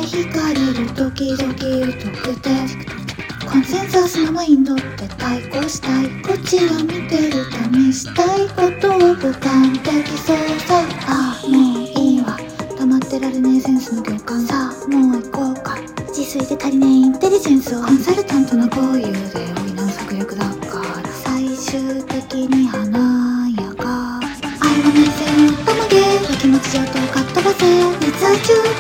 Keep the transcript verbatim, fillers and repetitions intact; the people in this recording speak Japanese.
惹かれる時々特定コンセンサスのマインドって対抗したいこちら見てる試したいことを俯瞰的操作ああもういいわ黙ってられねえセンスの行間さあもう行こうか自炊で足りねえインテリジェンスをコンサルタントの豪遊で補う策略だから最終的に華やか愛は内政のたまげ気持ち上等かっ飛ばせ熱愛中